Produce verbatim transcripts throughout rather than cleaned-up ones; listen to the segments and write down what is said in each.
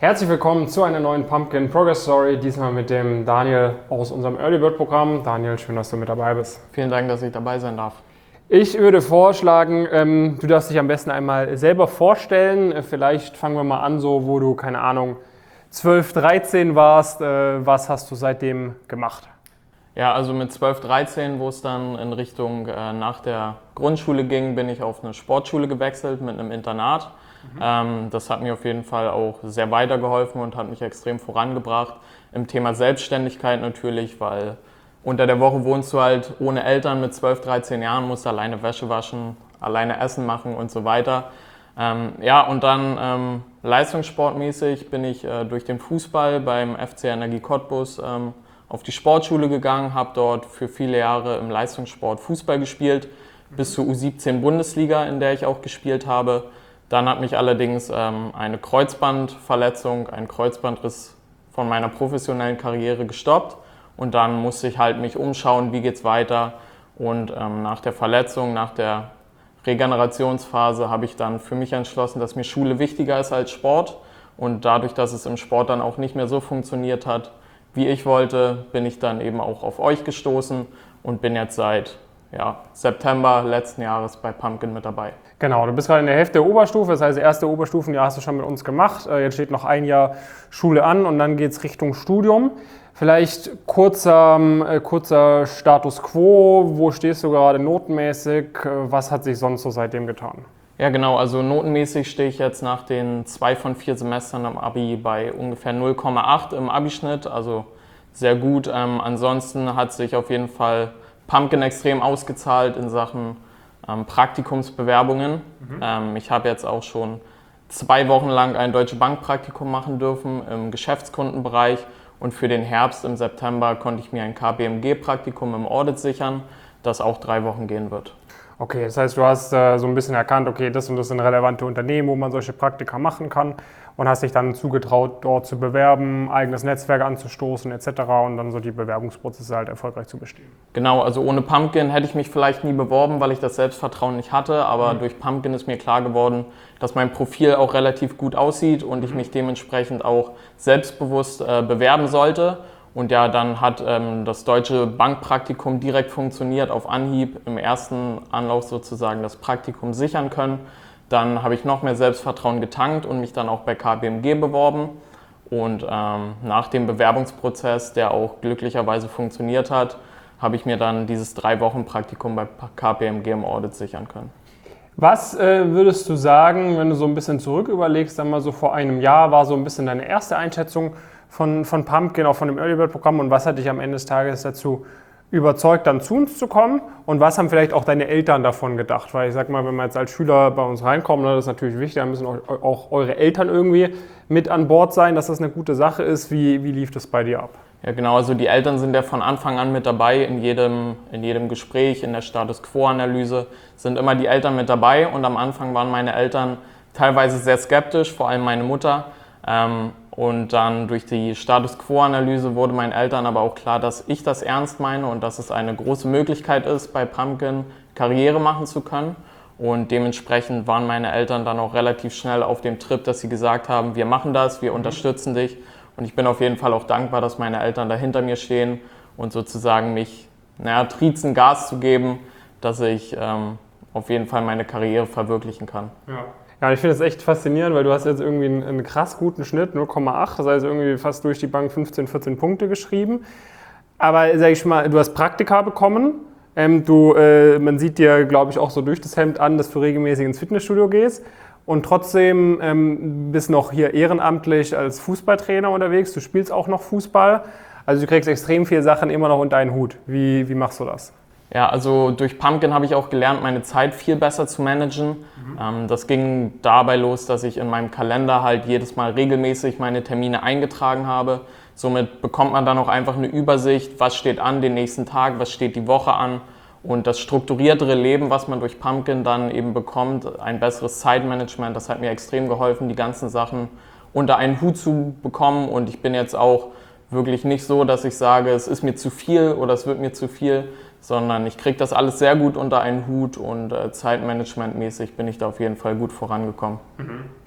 Herzlich willkommen zu einer neuen Pumpkin Progress Story, diesmal mit dem Daniel aus unserem Early Bird Programm. Daniel, schön, dass du mit dabei bist. Vielen Dank, dass ich dabei sein darf. Ich würde vorschlagen, ähm, du darfst dich am besten einmal selber vorstellen. Vielleicht fangen wir mal an, so wo du, keine Ahnung, zwölf, dreizehn warst. Äh, was hast du seitdem gemacht? Ja, also mit zwölf, dreizehn, wo es dann in Richtung äh, nach der Grundschule ging, bin ich auf eine Sportschule gewechselt mit einem Internat. Mhm. Ähm, das hat mir auf jeden Fall auch sehr weitergeholfen und hat mich extrem vorangebracht im Thema Selbstständigkeit natürlich, weil unter der Woche wohnst du halt ohne Eltern mit zwölf, dreizehn Jahren, musst alleine Wäsche waschen, alleine Essen machen und so weiter. Ähm, ja, und dann ähm, leistungssportmäßig bin ich äh, durch den Fußball beim F C Energie Cottbus ähm, auf die Sportschule gegangen, habe dort für viele Jahre im Leistungssport Fußball gespielt, bis zur U siebzehn Bundesliga, in der ich auch gespielt habe. Dann hat mich allerdings ähm, eine Kreuzbandverletzung, ein Kreuzbandriss von meiner professionellen Karriere gestoppt. Und dann musste ich halt mich umschauen, wie geht's weiter. Und ähm, nach der Verletzung, nach der Regenerationsphase habe ich dann für mich entschlossen, dass mir Schule wichtiger ist als Sport. Und dadurch, dass es im Sport dann auch nicht mehr so funktioniert hat, wie ich wollte, bin ich dann eben auch auf euch gestoßen und bin jetzt seit ja, September letzten Jahres bei Pumpkin mit dabei. Genau, du bist gerade in der Hälfte der Oberstufe, das heißt, das erste Oberstufenjahr hast du schon mit uns gemacht. Jetzt steht noch ein Jahr Schule an und dann geht es Richtung Studium. Vielleicht kurzer, äh, kurzer Status Quo, wo stehst du gerade notenmäßig, was hat sich sonst so seitdem getan? Ja genau, also notenmäßig stehe ich jetzt nach den zwei von vier Semestern am Abi bei ungefähr null Komma acht im Abischnitt, also sehr gut. Ähm, ansonsten hat sich auf jeden Fall Pumpkin extrem ausgezahlt in Sachen ähm, Praktikumsbewerbungen. Mhm. Ähm, ich habe jetzt auch schon zwei Wochen lang ein Deutsche Bank Praktikum machen dürfen im Geschäftskundenbereich und für den Herbst im September konnte ich mir ein K P M G Praktikum im Audit sichern, das auch drei Wochen gehen wird. Okay, das heißt, du hast äh, so ein bisschen erkannt, okay, das und das sind relevante Unternehmen, wo man solche Praktika machen kann und hast dich dann zugetraut, dort zu bewerben, eigenes Netzwerk anzustoßen et cetera und dann so die Bewerbungsprozesse halt erfolgreich zu bestehen. Genau, also ohne Pumpkin hätte ich mich vielleicht nie beworben, weil ich das Selbstvertrauen nicht hatte, aber mhm. durch Pumpkin ist mir klar geworden, dass mein Profil auch relativ gut aussieht und ich mich dementsprechend auch selbstbewusst äh, bewerben sollte. Und ja, dann hat ähm, das Deutsche Bankpraktikum direkt funktioniert, auf Anhieb im ersten Anlauf sozusagen das Praktikum sichern können. Dann habe ich noch mehr Selbstvertrauen getankt und mich dann auch bei K P M G beworben. Und ähm, nach dem Bewerbungsprozess, der auch glücklicherweise funktioniert hat, habe ich mir dann dieses drei Wochen Praktikum bei K P M G im Audit sichern können. Was äh, würdest du sagen, wenn du so ein bisschen zurück überlegst, dann mal so vor einem Jahr war so ein bisschen deine erste Einschätzung von, von Pumpkin, auch von dem Early Bird Programm und was hat dich am Ende des Tages dazu überzeugt, dann zu uns zu kommen und was haben vielleicht auch deine Eltern davon gedacht? Weil ich sag mal, wenn wir jetzt als Schüler bei uns reinkommen, das ist natürlich wichtig, dann müssen auch, auch eure Eltern irgendwie mit an Bord sein, dass das eine gute Sache ist. Wie, wie lief das bei dir ab? Ja genau, also die Eltern sind ja von Anfang an mit dabei, in jedem, in jedem Gespräch, in der Status Quo-Analyse sind immer die Eltern mit dabei und am Anfang waren meine Eltern teilweise sehr skeptisch, vor allem meine Mutter. Ähm, und dann durch die Status Quo-Analyse wurde meinen Eltern aber auch klar, dass ich das ernst meine und dass es eine große Möglichkeit ist, bei Pumpkin Karriere machen zu können. Und dementsprechend waren meine Eltern dann auch relativ schnell auf dem Trip, dass sie gesagt haben, wir machen das, wir unterstützen dich. Und ich bin auf jeden Fall auch dankbar, dass meine Eltern da hinter mir stehen und sozusagen mich, naja, triezen, Gas zu geben, dass ich ähm, auf jeden Fall meine Karriere verwirklichen kann. Ja. Ja, ich finde das echt faszinierend, weil du hast jetzt irgendwie einen, einen krass guten Schnitt, null Komma acht, das heißt irgendwie fast durch die Bank fünfzehn, vierzehn Punkte geschrieben. Aber sag ich mal, du hast Praktika bekommen, ähm, du, äh, man sieht dir, glaube ich, auch so durch das Hemd an, dass du regelmäßig ins Fitnessstudio gehst und trotzdem ähm, bist noch hier ehrenamtlich als Fußballtrainer unterwegs, du spielst auch noch Fußball, also du kriegst extrem viele Sachen immer noch unter einen Hut. Wie, wie machst du das? Ja, also durch Pumpkin habe ich auch gelernt, meine Zeit viel besser zu managen. Mhm. Ähm, das ging dabei los, dass ich in meinem Kalender halt jedes Mal regelmäßig meine Termine eingetragen habe. Somit bekommt man dann auch einfach eine Übersicht, was steht an den nächsten Tag, was steht die Woche an. Und das strukturiertere Leben, was man durch Pumpkin dann eben bekommt, ein besseres Zeitmanagement, das hat mir extrem geholfen, die ganzen Sachen unter einen Hut zu bekommen. Und ich bin jetzt auch wirklich nicht so, dass ich sage, es ist mir zu viel oder es wird mir zu viel, sondern ich kriege das alles sehr gut unter einen Hut und äh, zeitmanagementmäßig bin ich da auf jeden Fall gut vorangekommen. Mhm.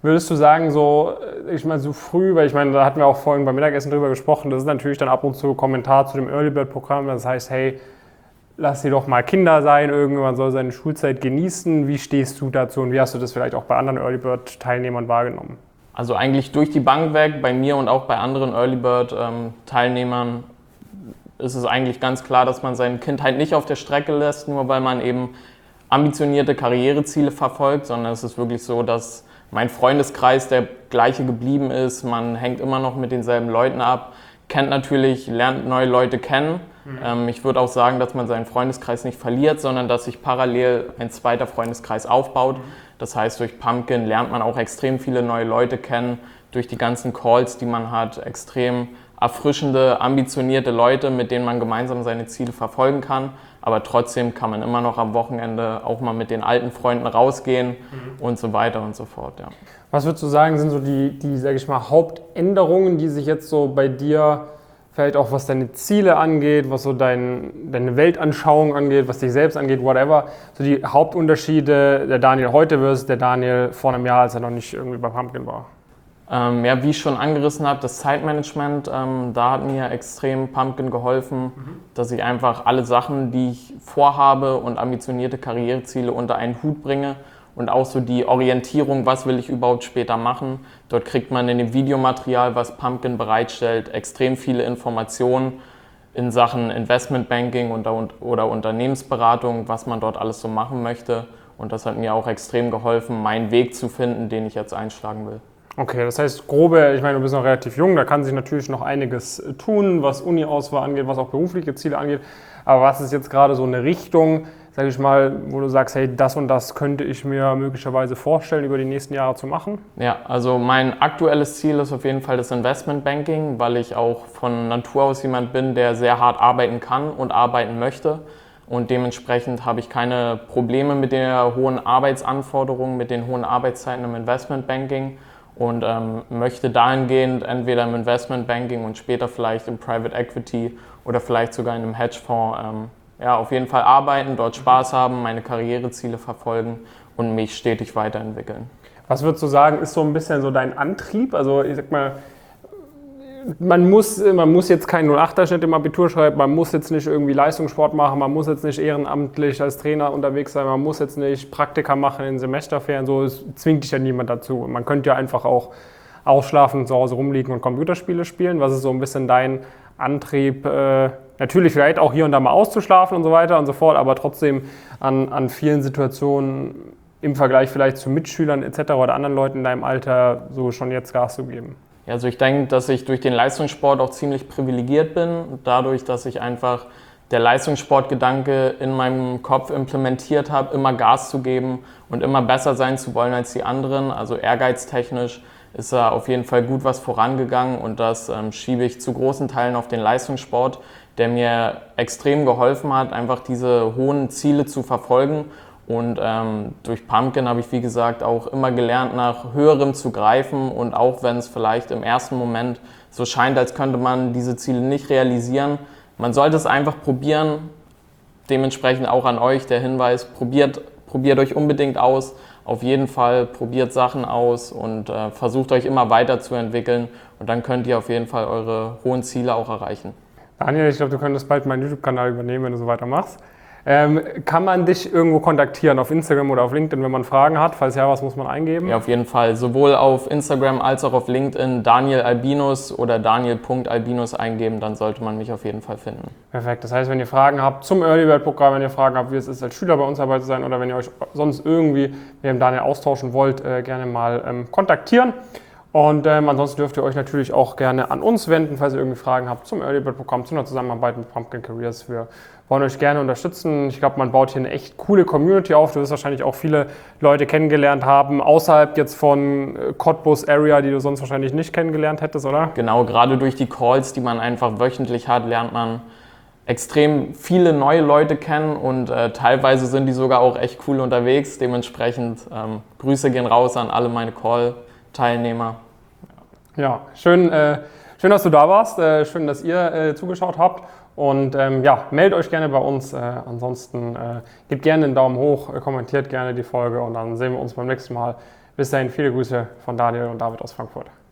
Würdest du sagen, so, ich meine, so früh, weil ich meine, da hatten wir auch vorhin beim Mittagessen drüber gesprochen, das ist natürlich dann ab und zu Kommentar zu dem Early Bird Programm, das heißt, hey, lass sie doch mal Kinder sein, irgendwann soll seine Schulzeit genießen. Wie stehst du dazu und wie hast du das vielleicht auch bei anderen Early Bird Teilnehmern wahrgenommen? Also eigentlich durch die Bank weg, bei mir und auch bei anderen Early Bird ähm, Teilnehmern ist es eigentlich ganz klar, dass man sein Kind halt nicht auf der Strecke lässt, nur weil man eben ambitionierte Karriereziele verfolgt, sondern es ist wirklich so, dass mein Freundeskreis der gleiche geblieben ist. Man hängt immer noch mit denselben Leuten ab, kennt natürlich, lernt neue Leute kennen. Mhm. Ähm, ich würde auch sagen, dass man seinen Freundeskreis nicht verliert, sondern dass sich parallel ein zweiter Freundeskreis aufbaut. Mhm. Das heißt, durch Pumpkin lernt man auch extrem viele neue Leute kennen, durch die ganzen Calls, die man hat, extrem erfrischende, ambitionierte Leute, mit denen man gemeinsam seine Ziele verfolgen kann. Aber trotzdem kann man immer noch am Wochenende auch mal mit den alten Freunden rausgehen mhm. und so weiter und so fort. Ja. Was würdest du sagen, sind so die, die sage ich mal, Hauptänderungen, die sich jetzt so bei dir, vielleicht auch was deine Ziele angeht, was so dein, deine Weltanschauung angeht, was dich selbst angeht, whatever, so die Hauptunterschiede der Daniel heute versus der Daniel vor einem Jahr, als er noch nicht irgendwie bei Pumpkin war? Ähm, ja, wie ich schon angerissen habe, das Zeitmanagement, ähm, da hat mir extrem Pumpkin geholfen, mhm. dass ich einfach alle Sachen, die ich vorhabe und ambitionierte Karriereziele unter einen Hut bringe und auch so die Orientierung, was will ich überhaupt später machen. Dort kriegt man in dem Videomaterial, was Pumpkin bereitstellt, extrem viele Informationen in Sachen Investmentbanking und, oder Unternehmensberatung, was man dort alles so machen möchte. Und das hat mir auch extrem geholfen, meinen Weg zu finden, den ich jetzt einschlagen will. Okay, das heißt grobe, ich meine, du bist noch relativ jung, da kann sich natürlich noch einiges tun, was Uni-Auswahl angeht, was auch berufliche Ziele angeht. Aber was ist jetzt gerade so eine Richtung, sage ich mal, wo du sagst, hey, das und das könnte ich mir möglicherweise vorstellen, über die nächsten Jahre zu machen? Ja, also mein aktuelles Ziel ist auf jeden Fall das Investmentbanking, weil ich auch von Natur aus jemand bin, der sehr hart arbeiten kann und arbeiten möchte. Und dementsprechend habe ich keine Probleme mit den hohen Arbeitsanforderungen, mit den hohen Arbeitszeiten im Investmentbanking. Und ähm, möchte dahingehend entweder im Investmentbanking und später vielleicht im Private Equity oder vielleicht sogar in einem Hedgefonds ähm, ja, auf jeden Fall arbeiten, dort Spaß haben, meine Karriereziele verfolgen und mich stetig weiterentwickeln. Was würdest du sagen, ist so ein bisschen so dein Antrieb? Also ich sag mal, man muss, man muss jetzt keinen null Komma achter Schnitt im Abitur schreiben, man muss jetzt nicht irgendwie Leistungssport machen, man muss jetzt nicht ehrenamtlich als Trainer unterwegs sein, man muss jetzt nicht Praktika machen in Semesterferien, so, es zwingt dich ja niemand dazu. Man könnte ja einfach auch ausschlafen, zu Hause rumliegen und Computerspiele spielen. Was ist so ein bisschen dein Antrieb, äh, natürlich vielleicht auch hier und da mal auszuschlafen und so weiter und so fort, aber trotzdem an, an vielen Situationen im Vergleich vielleicht zu Mitschülern et cetera oder anderen Leuten in deinem Alter so schon jetzt Gas zu geben? Ja, also ich denke, dass ich durch den Leistungssport auch ziemlich privilegiert bin, dadurch, dass ich einfach der Leistungssportgedanke in meinem Kopf implementiert habe, immer Gas zu geben und immer besser sein zu wollen als die anderen. Also ehrgeiztechnisch ist da auf jeden Fall gut was vorangegangen und das ähm, schiebe ich zu großen Teilen auf den Leistungssport, der mir extrem geholfen hat, einfach diese hohen Ziele zu verfolgen. Und ähm, durch Pumpkin habe ich, wie gesagt, auch immer gelernt, nach Höherem zu greifen. Und auch wenn es vielleicht im ersten Moment so scheint, als könnte man diese Ziele nicht realisieren, man sollte es einfach probieren. Dementsprechend auch an euch der Hinweis, probiert, probiert euch unbedingt aus. Auf jeden Fall probiert Sachen aus und äh, versucht euch immer weiterzuentwickeln. Und dann könnt ihr auf jeden Fall eure hohen Ziele auch erreichen. Daniel, ich glaube, du könntest bald meinen YouTube-Kanal übernehmen, wenn du so weitermachst. Ähm, kann man dich irgendwo kontaktieren, auf Instagram oder auf LinkedIn, wenn man Fragen hat? Falls ja, was muss man eingeben? Ja, auf jeden Fall. Sowohl auf Instagram als auch auf LinkedIn Daniel Albinus oder Daniel Punkt Albinus eingeben, dann sollte man mich auf jeden Fall finden. Perfekt. Das heißt, wenn ihr Fragen habt zum Early Bird Programm, wenn ihr Fragen habt, wie es ist, als Schüler bei uns dabei zu sein oder wenn ihr euch sonst irgendwie mit dem Daniel austauschen wollt, äh, gerne mal ähm, kontaktieren. Und ähm, ansonsten dürft ihr euch natürlich auch gerne an uns wenden, falls ihr irgendwie Fragen habt zum Early Bird Programm, zu einer Zusammenarbeit mit Pumpkin Careers. Wir wollen euch gerne unterstützen. Ich glaube, man baut hier eine echt coole Community auf. Du wirst wahrscheinlich auch viele Leute kennengelernt haben, außerhalb jetzt von Cottbus Area, die du sonst wahrscheinlich nicht kennengelernt hättest, oder? Genau, gerade durch die Calls, die man einfach wöchentlich hat, lernt man extrem viele neue Leute kennen und äh, teilweise sind die sogar auch echt cool unterwegs. Dementsprechend ähm, Grüße gehen raus an alle meine Call-Teilnehmer. Ja, schön, äh, schön, dass du da warst. Äh, schön, dass ihr äh, zugeschaut habt. Und ähm, ja, meldet euch gerne bei uns. Äh, ansonsten äh, gebt gerne einen Daumen hoch, äh, kommentiert gerne die Folge und dann sehen wir uns beim nächsten Mal Bis dahin viele Grüße von Daniel und David aus Frankfurt.